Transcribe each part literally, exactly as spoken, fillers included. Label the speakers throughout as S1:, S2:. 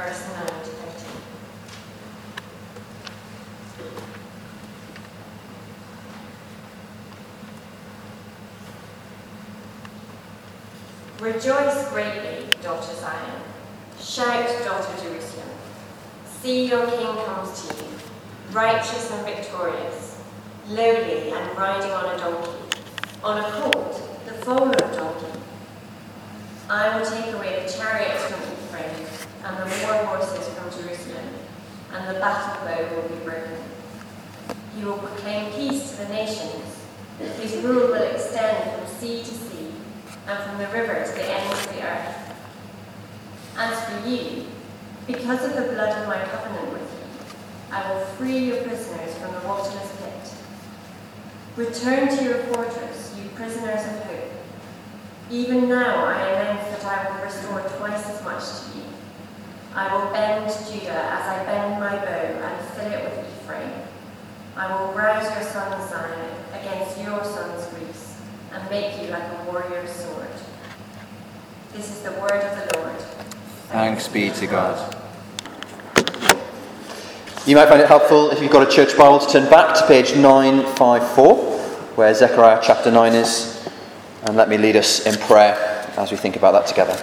S1: verse nine to thirteen. Rejoice greatly, daughter Zion. Shout, daughter Jerusalem. See, your king comes to you, righteous and victorious, lowly and riding on a donkey, on a colt, the foal of donkey. I will take away the chariots from Ephraim, and the war horses from Jerusalem, and the battle bow will be broken. He will proclaim peace to the nations. His rule will extend from sea to sea, and from the river to the ends of the earth. As for you, because of the blood of my covenant with you, I will free your prisoners from the bottomless pit. Return to your fortress, you prisoners of hope. Even now I announce that I will restore twice as much to you. I will bend Judah as I bend my bow and fill it with Ephraim. I will rouse your son Zion against your son's Greece and make you like a warrior's sword. This is the word of the Lord.
S2: Thanks be to God.
S3: You might find it helpful if you've got a church Bible to turn back to page nine fifty-four, where Zechariah chapter nine is, and let me lead us in prayer as we think about that together.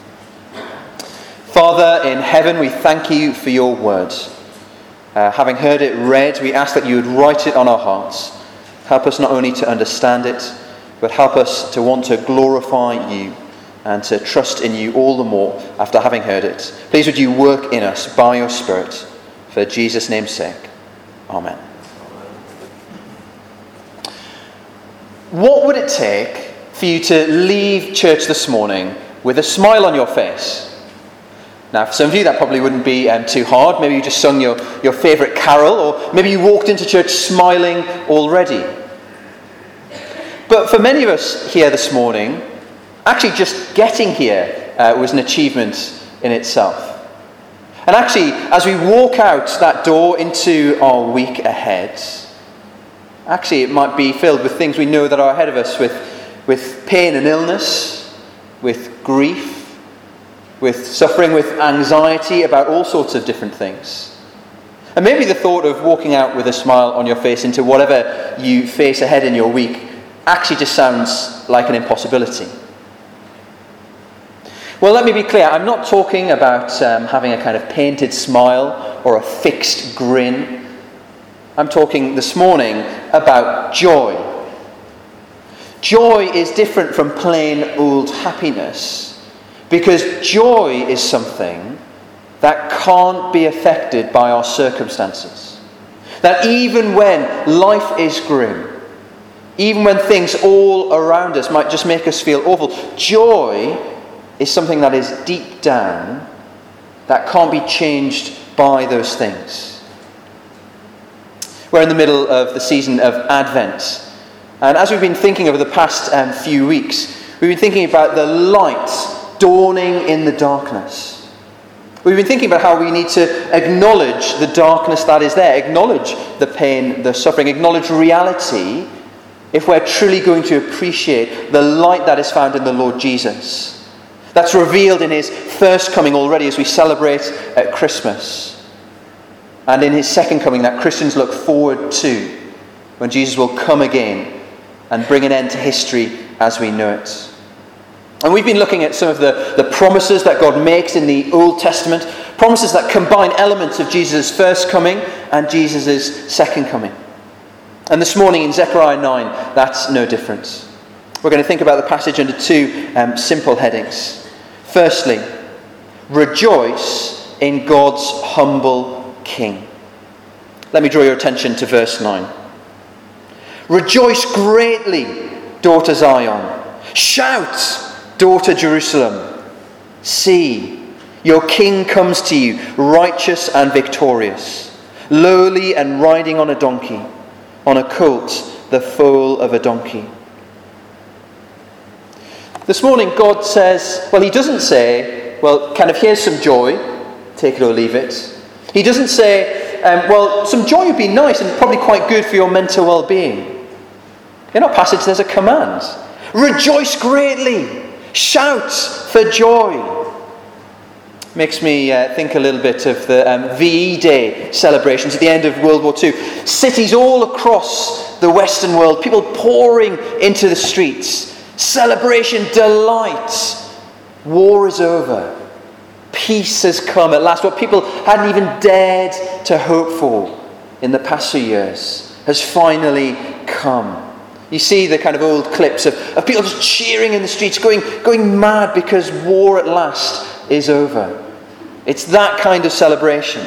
S3: Father in heaven, we thank you for your word. Uh, having heard it read, we ask that you would write it on our hearts. Help us not only to understand it, but help us to want to glorify you and to trust in you all the more after having heard it. Please would you work in us by your Spirit, for Jesus' name's sake. Amen. What would it take for you to leave church this morning with a smile on your face? Now, for some of you, that probably wouldn't be um, too hard. Maybe you just sung your, your favourite carol, or maybe you walked into church smiling already. But for many of us here this morning, actually just getting here uh, was an achievement in itself. And actually, as we walk out that door into our week ahead, actually it might be filled with things we know that are ahead of us, with, with pain and illness, with grief, with suffering, with anxiety about all sorts of different things. And maybe the thought of walking out with a smile on your face into whatever you face ahead in your week actually just sounds like an impossibility. Well, let me be clear. I'm not talking about um, having a kind of painted smile or a fixed grin. I'm talking this morning about joy. Joy is different from plain old happiness, because joy is something that can't be affected by our circumstances. That even when life is grim, even when things all around us might just make us feel awful, joy is something that is deep down, that can't be changed by those things. We're in the middle of the season of Advent. And as we've been thinking over the past um, few weeks, we've been thinking about the light dawning in the darkness. We've been thinking about how we need to acknowledge the darkness that is there, acknowledge the pain, the suffering, acknowledge reality, if we're truly going to appreciate the light that is found in the Lord Jesus. That's revealed in his first coming already as we celebrate at Christmas. And in his second coming that Christians look forward to, when Jesus will come again and bring an end to history as we know it. And we've been looking at some of the, the promises that God makes in the Old Testament, promises that combine elements of Jesus' first coming and Jesus' second coming. And this morning in Zechariah nine, that's no different. We're going to think about the passage under two um, simple headings. Firstly, rejoice in God's humble King. Let me draw your attention to verse nine. Rejoice greatly, daughter Zion. Shout, daughter Jerusalem. See, your king comes to you, righteous and victorious, lowly and riding on a donkey, on a colt, the foal of a donkey. This morning God says, well, he doesn't say, well, kind of here's some joy, take it or leave it. He doesn't say, um, well, some joy would be nice and probably quite good for your mental well-being. In our passage there's a command. Rejoice greatly. Shout for joy. makes me uh, think a little bit of the um, V E Day celebrations at the end of World War Two. Cities all across the Western world, people pouring into the streets. Celebration, delight. War is over. Peace has come at last. What people hadn't even dared to hope for in the past few years has finally come. You see the kind of old clips of, of people just cheering in the streets, going, going mad because war at last is over. It's that kind of celebration.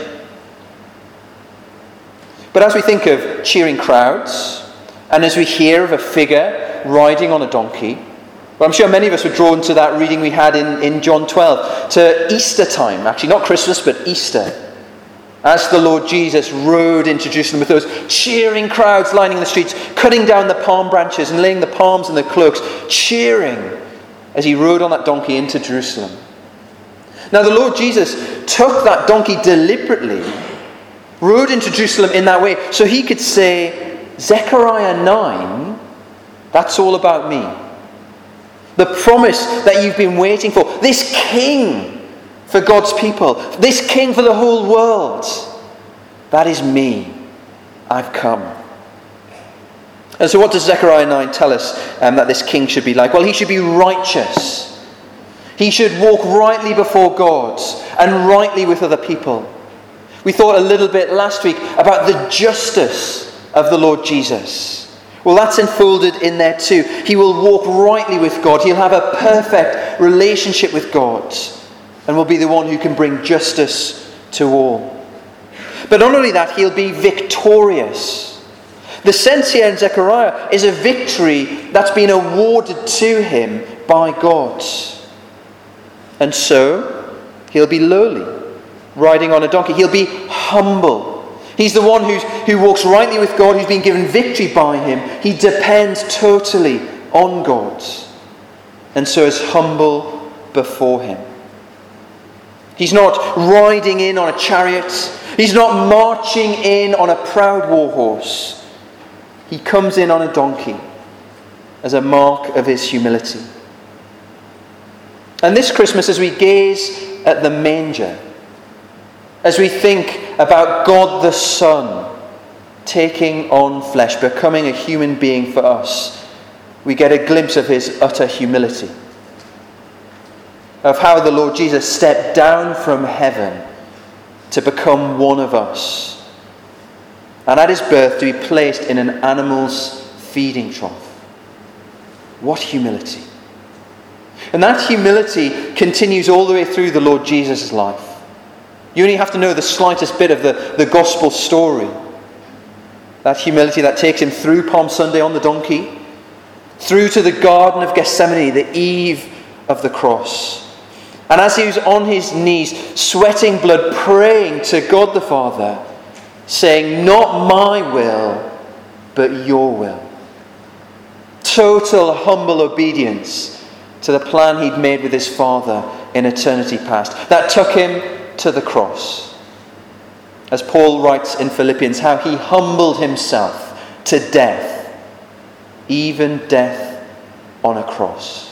S3: But as we think of cheering crowds, and as we hear of a figure riding on a donkey, well, I'm sure many of us were drawn to that reading we had in, in John twelve, to Easter time, actually, not Christmas, but Easter. As the Lord Jesus rode into Jerusalem with those cheering crowds lining the streets, cutting down the palm branches and laying the palms in their cloaks, cheering as he rode on that donkey into Jerusalem. Now the Lord Jesus took that donkey deliberately, rode into Jerusalem in that way, so he could say, Zechariah nine, that's all about me. The promise that you've been waiting for, this king for God's people, this king for the whole world, that is me. I've come. And so what does Zechariah nine tell us um, that this king should be like? Well, he should be righteous. He should walk rightly before God and rightly with other people. We thought a little bit last week about the justice of the Lord Jesus. Well, that's enfolded in there too. He will walk rightly with God. He'll have a perfect relationship with God and will be the one who can bring justice to all. But not only that, he'll be victorious. The sense here in Zechariah is a victory that's been awarded to him by God. And so, he'll be lowly, riding on a donkey. He'll be humble. He's the one who's, who walks rightly with God, who's been given victory by him. He depends totally on God, and so is humble before him. He's not riding in on a chariot. He's not marching in on a proud war horse. He comes in on a donkey as a mark of his humility. And this Christmas, as we gaze at the manger, as we think about God the Son taking on flesh, becoming a human being for us, we get a glimpse of his utter humility. Of how the Lord Jesus stepped down from heaven to become one of us. And at his birth to be placed in an animal's feeding trough. What humility. And that humility continues all the way through the Lord Jesus' life. You only have to know the slightest bit of the, the gospel story. That humility that takes him through Palm Sunday on the donkey, through to the Garden of Gethsemane, the eve of the cross. And as he was on his knees, sweating blood, praying to God the Father, saying, not my will, but your will. Total humble obedience to the plan he'd made with his Father in eternity past. That took him to the cross. As Paul writes in Philippians, how he humbled himself to death, even death on a cross.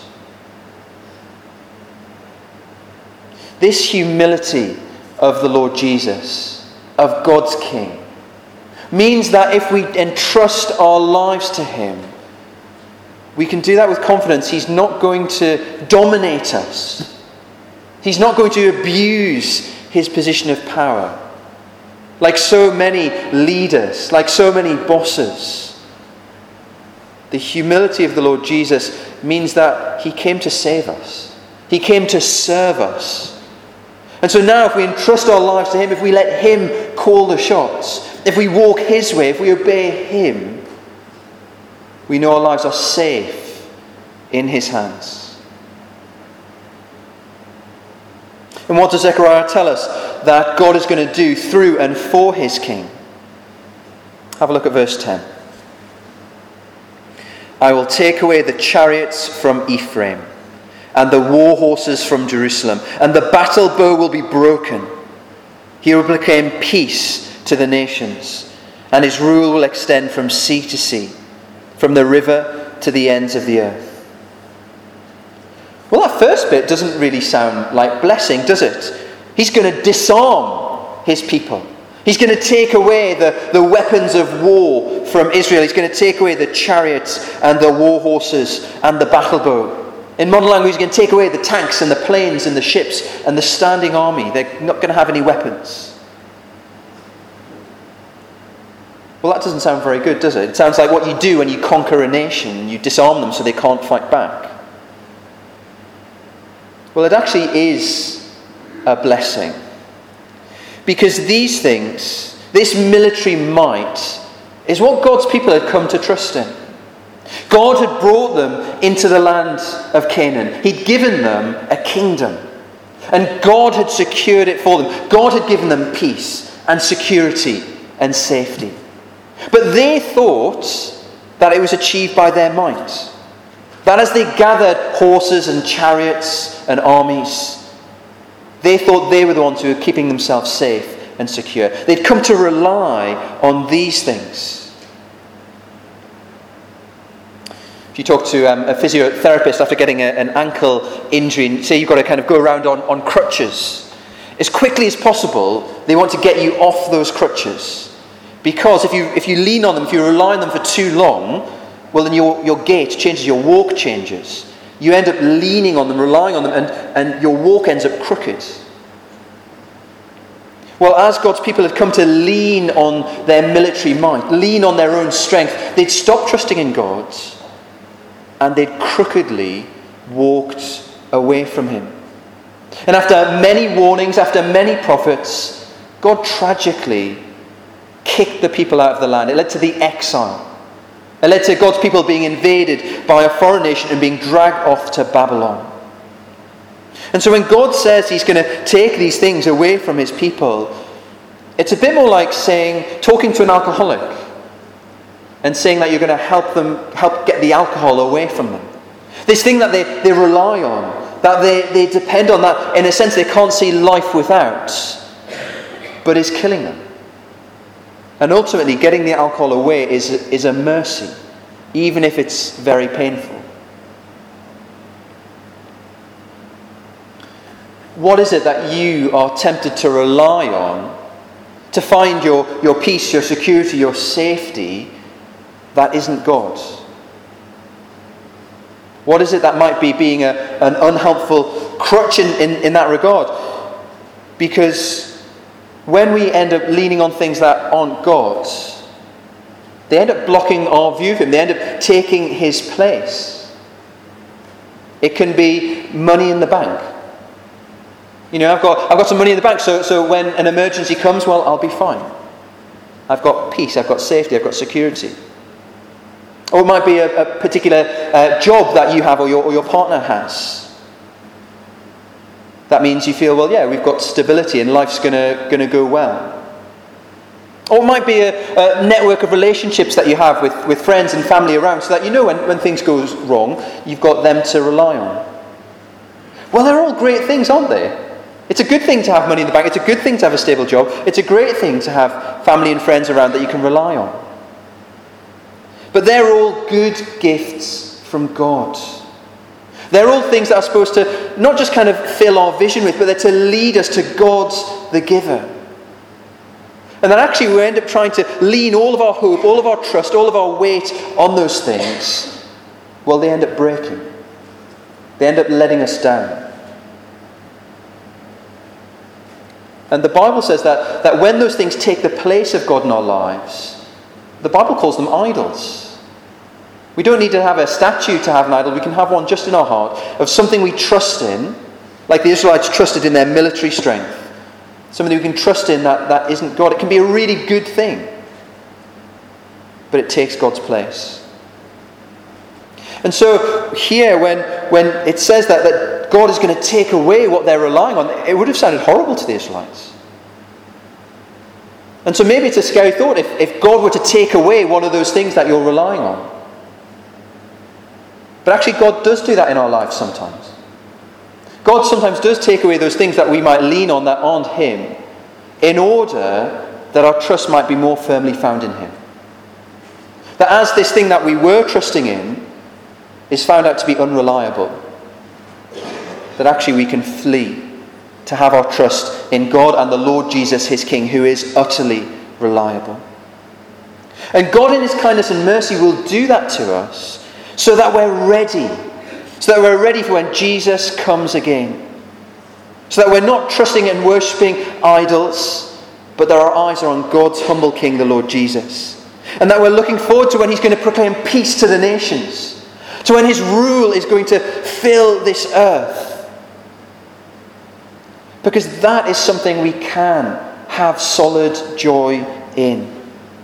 S3: This humility of the Lord Jesus, of God's King, means that if we entrust our lives to him, we can do that with confidence. He's not going to dominate us. He's not going to abuse his position of power. Like so many leaders, like so many bosses. The humility of the Lord Jesus means that he came to save us. He came to serve us. And so now if we entrust our lives to him, if we let him call the shots, if we walk his way, if we obey him, we know our lives are safe in his hands. And what does Zechariah tell us that God is going to do through and for his king? Have a look at verse ten. I will take away the chariots from Ephraim and the war horses from Jerusalem, and the battle bow will be broken. He will proclaim peace to the nations, and his rule will extend from sea to sea, from the river to the ends of the earth. Well, that first bit doesn't really sound like blessing, does it? He's going to disarm his people. He's going to take away the, the weapons of war from Israel. He's going to take away the chariots and the war horses and the battle bow. In modern language, he's going to take away the tanks and the planes and the ships and the standing army. They're not going to have any weapons. Well, that doesn't sound very good, does it? It sounds like what you do when you conquer a nation. You disarm them so they can't fight back. Well, it actually is a blessing. Because these things, this military might, is what God's people had come to trust in. God had brought them into the land of Canaan. He'd given them a kingdom. And God had secured it for them. God had given them peace and security and safety. But they thought that it was achieved by their might. That as they gathered horses and chariots and armies, they thought they were the ones who were keeping themselves safe and secure. They'd come to rely on these things. If you talk to um, a physiotherapist after getting a, an ankle injury, and say you've got to kind of go around on, on crutches, as quickly as possible, they want to get you off those crutches. Because if you if you lean on them, if you rely on them for too long, well then your, your gait changes, your walk changes. You end up leaning on them, relying on them, and, and your walk ends up crooked. Well, as God's people had come to lean on their military might, lean on their own strength, they'd stopped trusting in God, and they'd crookedly walked away from him. And after many warnings, after many prophets, God tragically kicked the people out of the land. It led to the exile. It led to God's people being invaded by a foreign nation and being dragged off to Babylon. And so when God says he's going to take these things away from his people, it's a bit more like saying, talking to an alcoholic and saying that you're going to help them, help get the alcohol away from them. This thing that they, they rely on, that they, they depend on, that in a sense they can't see life without, but is killing them. And ultimately, getting the alcohol away is, is a mercy, even if it's very painful. What is it that you are tempted to rely on to find your, your peace, your security, your safety that isn't God? What is it that might be being a, an unhelpful crutch in, in, in that regard? Because when we end up leaning on things that aren't God's, they end up blocking our view of him. They end up taking his place. It can be money in the bank. You know, I've got I've got some money in the bank, so, so when an emergency comes, well, I'll be fine. I've got peace, I've got safety, I've got security. Or it might be a, a particular uh, job that you have or your, or your partner has. That means you feel, well, yeah, we've got stability and life's going to going to go well. Or it might be a, a network of relationships that you have with, with friends and family around, so that you know when, when things go wrong, you've got them to rely on. Well, they're all great things, aren't they? It's a good thing to have money in the bank. It's a good thing to have a stable job. It's a great thing to have family and friends around that you can rely on. But they're all good gifts from God. They're all things that are supposed to not just kind of fill our vision with, but they're to lead us to God, the giver. And then actually we end up trying to lean all of our hope, all of our trust, all of our weight on those things. Well, they end up breaking. They end up letting us down. And the Bible says that, that when those things take the place of God in our lives, the Bible calls them idols. We don't need to have a statue to have an idol. We can have one just in our heart of something we trust in, like the Israelites trusted in their military strength. Something we can trust in that, that isn't God. It can be a really good thing, but it takes God's place. And so here, when, when it says that, that God is going to take away what they're relying on, it would have sounded horrible to the Israelites. And so maybe it's a scary thought if, if God were to take away one of those things that you're relying on. But actually God does do that in our lives sometimes. God sometimes does take away those things that we might lean on that aren't him, in order that our trust might be more firmly found in him. That as this thing that we were trusting in is found out to be unreliable, that actually we can flee to have our trust in God and the Lord Jesus, his King, who is utterly reliable. And God in his kindness and mercy will do that to us so that we're ready. So that we're ready for when Jesus comes again. So that we're not trusting and worshipping idols, but that our eyes are on God's humble King, the Lord Jesus. And that we're looking forward to when he's going to proclaim peace to the nations. To when his rule is going to fill this earth. Because that is something we can have solid joy in.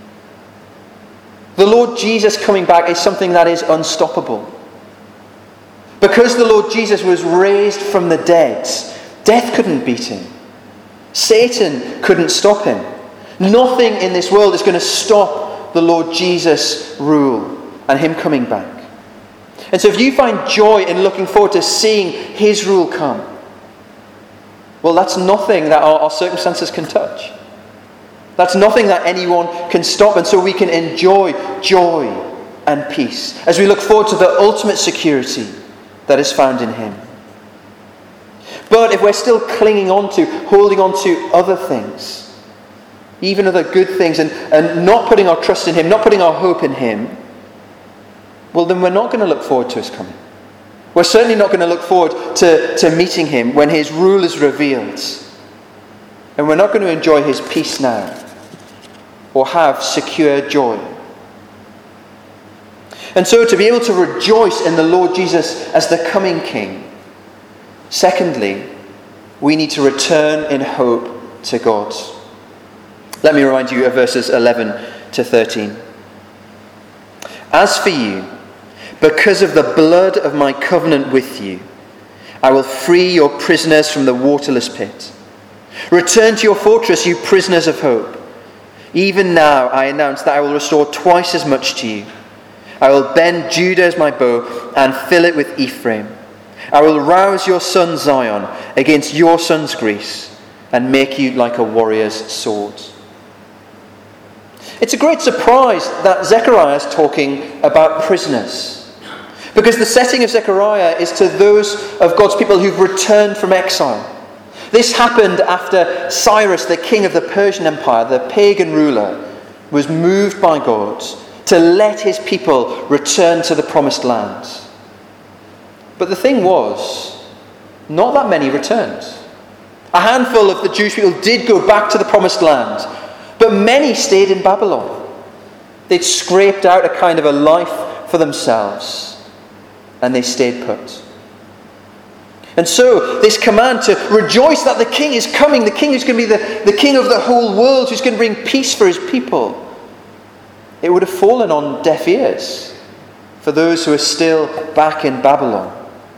S3: The Lord Jesus coming back is something that is unstoppable. Because the Lord Jesus was raised from the dead, death couldn't beat him. Satan couldn't stop him. Nothing in this world is going to stop the Lord Jesus' rule and him coming back. And so if you find joy in looking forward to seeing his rule come, well, that's nothing that our, our circumstances can touch. That's nothing that anyone can stop. And so we can enjoy joy and peace as we look forward to the ultimate security that is found in him. But if we're still clinging on to, holding on to other things, even other good things, and, and not putting our trust in him, not putting our hope in him, well, then we're not going to look forward to his coming. We're certainly not going to look forward to, to meeting him when his rule is revealed. And we're not going to enjoy his peace now or have secure joy. And so to be able to rejoice in the Lord Jesus as the coming King, secondly, we need to return in hope to God. Let me remind you of verses eleven to thirteen. As for you, because of the blood of my covenant with you, I will free your prisoners from the waterless pit. Return to your fortress, you prisoners of hope. Even now I announce that I will restore twice as much to you. I will bend Judah as my bow and fill it with Ephraim. I will rouse your son Zion against your son's Greece and make you like a warrior's sword. It's a great surprise that Zechariah is talking about prisoners. Because the setting of Zechariah is to those of God's people who've returned from exile. This happened after Cyrus, the king of the Persian Empire, the pagan ruler, was moved by God to let his people return to the promised land. But the thing was, not that many returned. A handful of the Jewish people did go back to the promised land, but many stayed in Babylon. They'd scraped out a kind of a life for themselves, and they stayed put. And so, this command to rejoice that the king is coming, the king who's going to be the, the king of the whole world, who's going to bring peace for his people, it would have fallen on deaf ears for those who are still back in Babylon.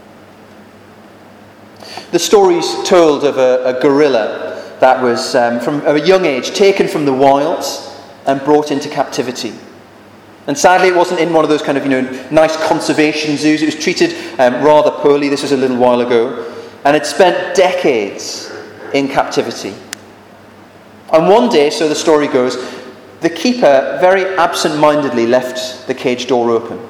S3: The story's told of a, a gorilla that was, um, from a young age, taken from the wilds and brought into captivity. And sadly, it wasn't in one of those kind of, you know, nice conservation zoos. It was treated um, rather poorly. This was a little while ago. And it spent decades in captivity. And one day, so the story goes, the keeper very absent-mindedly left the cage door open.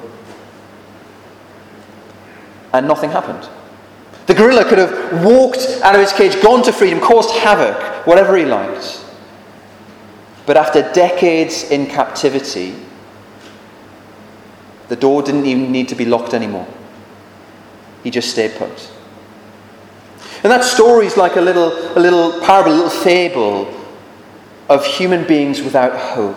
S3: And nothing happened. The gorilla could have walked out of his cage, gone to freedom, caused havoc, whatever he liked. But after decades in captivity, the door didn't even need to be locked anymore. He just stayed put. And that story is like a little, a little parable, a little fable of human beings without hope.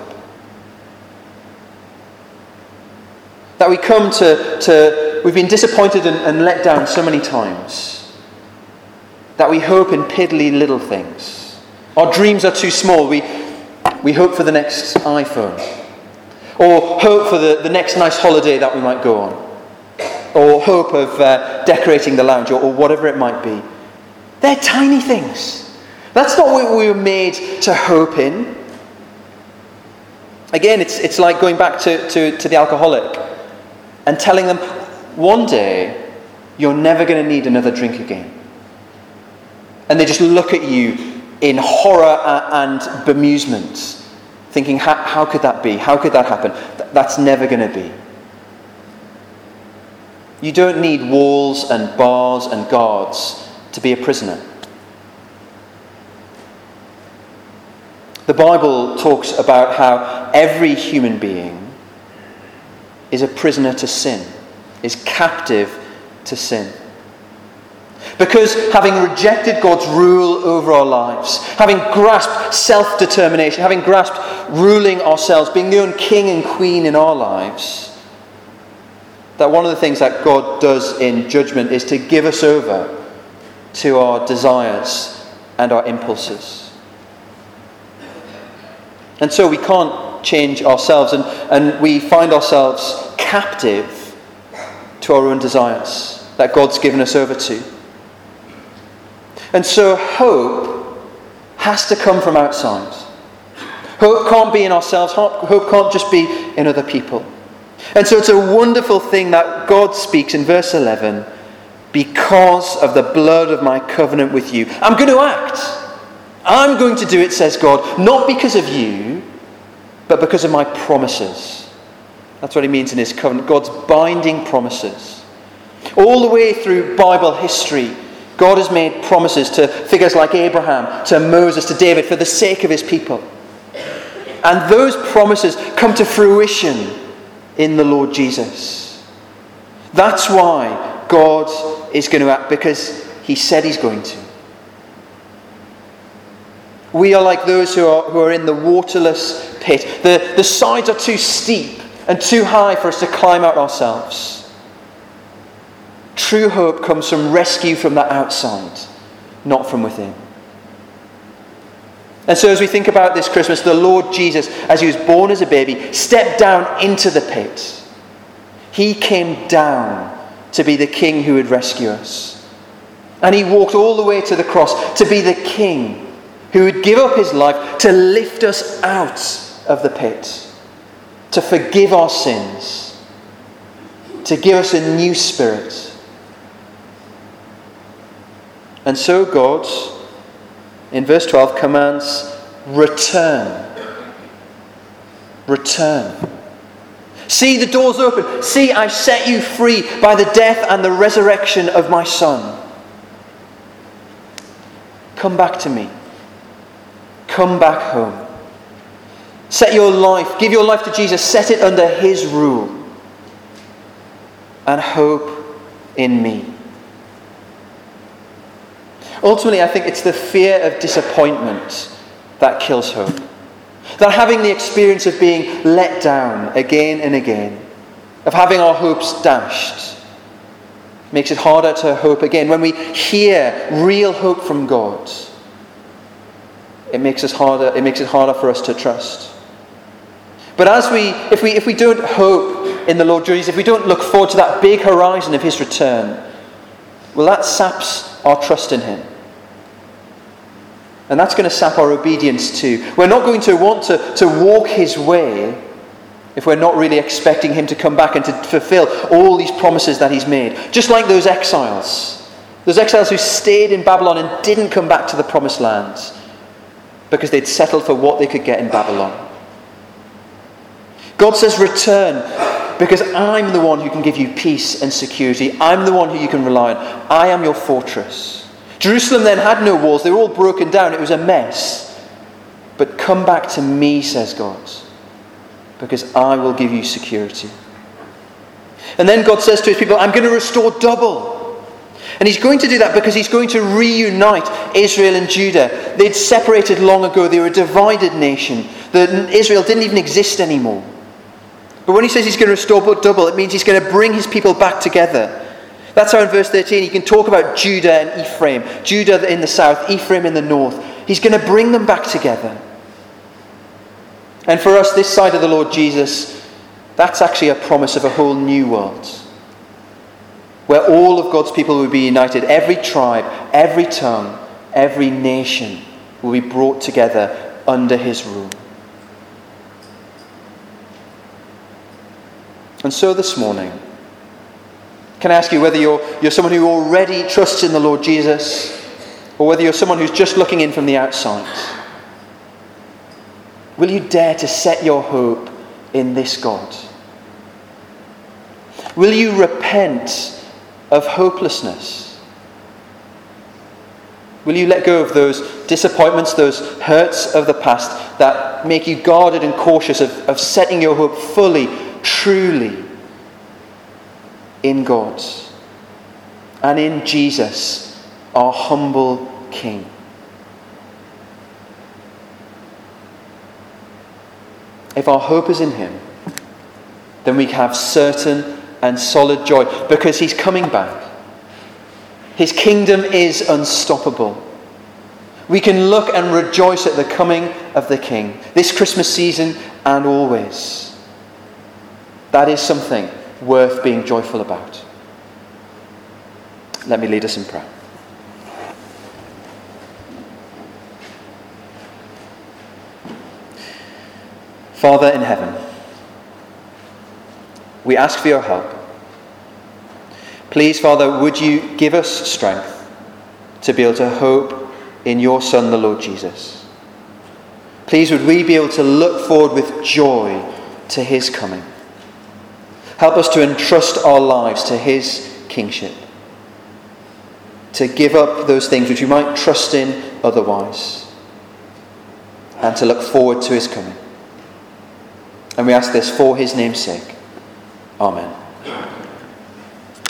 S3: That we come to, to we've been disappointed and, and let down so many times. That we hope in piddly little things. Our dreams are too small. We, we hope for the next iPhone. Or hope for the, the next nice holiday that we might go on. Or hope of uh, decorating the lounge, or, or whatever it might be. They're tiny things. That's not what we were made to hope in. Again, it's it's like going back to, to, to the alcoholic and telling them, one day, you're never going to need another drink again. And they just look at you in horror and bemusement, thinking, how, how could that be? How could that happen? That's never going to be. You don't need walls and bars and guards to be a prisoner. The Bible talks about how every human being is a prisoner to sin, is captive to sin. Because having rejected God's rule over our lives, having grasped self-determination, having grasped ruling ourselves, being the own king and queen in our lives, that one of the things that God does in judgment is to give us over to our desires and our impulses. And so we can't change ourselves, and, and we find ourselves captive to our own desires that God's given us over to. And so hope has to come from outside. Hope can't be in ourselves. Hope can't just be in other people. And so it's a wonderful thing that God speaks in verse eleven, because of the blood of my covenant with you. I'm going to act. I'm going to do it, says God, not because of you, but because of my promises. That's what he means in his covenant. God's binding promises. All the way through Bible history, God has made promises to figures like Abraham, to Moses, to David, for the sake of his people. And those promises come to fruition in the Lord Jesus. That's why God is going to act, because he said he's going to. We are like those who are, who are in the waterless pit. The, the sides are too steep and too high for us to climb out ourselves. True hope comes from rescue from the outside, not from within. And so as we think about this Christmas, the Lord Jesus, as he was born as a baby, stepped down into the pit. He came down to be the king who would rescue us. And he walked all the way to the cross to be the king who would give up his life to lift us out of the pit, to forgive our sins, to give us a new spirit. And so God, in verse twelve, commands, return. Return. See, the door's open. See, I've set you free by the death and the resurrection of my Son. Come back to me. Come back home. Set your life, give your life to Jesus, set it under his rule. And hope in me. Ultimately, I think it's the fear of disappointment that kills hope. That having the experience of being let down again and again, of having our hopes dashed, makes it harder to hope again. When we hear real hope from God, it makes us harder, it makes it harder for us to trust. But as we, if we, if we don't hope in the Lord Jesus, if we don't look forward to that big horizon of his return, well, that saps our trust in him. And that's going to sap our obedience too. We're not going to want to, to walk his way if we're not really expecting him to come back and to fulfill all these promises that he's made. Just like those exiles. Those exiles who stayed in Babylon and didn't come back to the promised land because they'd settled for what they could get in Babylon. God says, return, because I'm the one who can give you peace and security. I'm the one who you can rely on. I am your fortress. Jerusalem then had no walls. They were all broken down. It was a mess. But come back to me, says God, because I will give you security. And then God says to his people, I'm going to restore double. And he's going to do that because he's going to reunite Israel and Judah. They'd separated long ago. They were a divided nation. The, Israel didn't even exist anymore. But when he says he's going to restore double, it means he's going to bring his people back together. That's how in verse thirteen he can talk about Judah and Ephraim. Judah in the south, Ephraim in the north. He's going to bring them back together. And for us, this side of the Lord Jesus, that's actually a promise of a whole new world, where all of God's people will be united. Every tribe, every tongue, every nation will be brought together under his rule. And so this morning, can I ask you whether you're, you're someone who already trusts in the Lord Jesus, or whether you're someone who's just looking in from the outside? Will you dare to set your hope in this God? Will you repent of hopelessness? Will you let go of those disappointments, those hurts of the past that make you guarded and cautious of, of setting your hope fully, truly in God and in Jesus, our humble King? If our hope is in him, then we have certain and solid joy because he's coming back. His kingdom is unstoppable. We can look and rejoice at the coming of the King this Christmas season and always. That is something worth being joyful about. Let me lead us in prayer. Father in heaven, we ask for your help. Please, Father, would you give us strength to be able to hope in your Son, the Lord Jesus. Please, would we be able to look forward with joy to his coming. Help us to entrust our lives to his kingship, to give up those things which we might trust in otherwise, and to look forward to his coming. And we ask this for his name's sake. Amen.